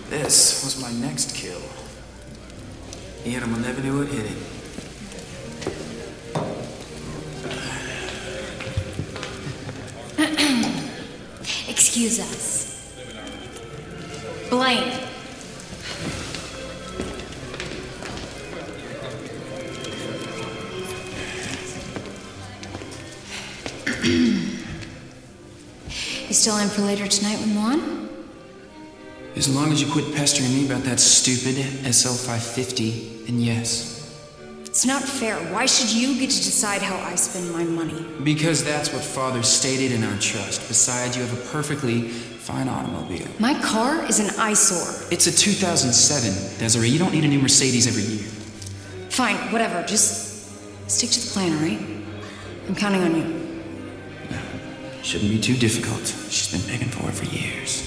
This was my next kill. He hit him, I never knew it hit it. Excuse us. Blaine. You still in for later tonight with Milan? As long as you quit pestering me about that stupid SL550, then yes. It's not fair. Why should you get to decide how I spend my money? Because that's what Father stated in our trust. Besides, you have a perfectly fine automobile. My car is an eyesore. It's a 2007, Desiree. You don't need a new Mercedes every year. Fine, whatever. Just stick to the plan, all right? I'm counting on you. No, shouldn't be too difficult. She's been begging for it for years.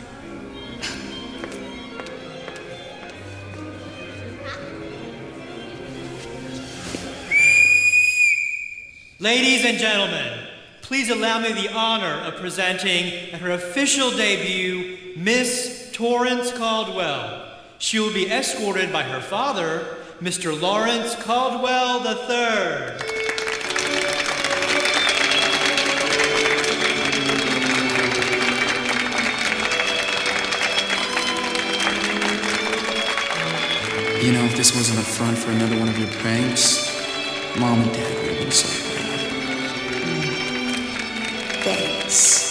Ladies and gentlemen, please allow me the honor of presenting at her official debut, Miss Torrance Caldwell. She will be escorted by her father, Mr. Lawrence Caldwell III. You know, if this wasn't a front for another one of your pranks, Mom and Dad would have been so proud. Thanks.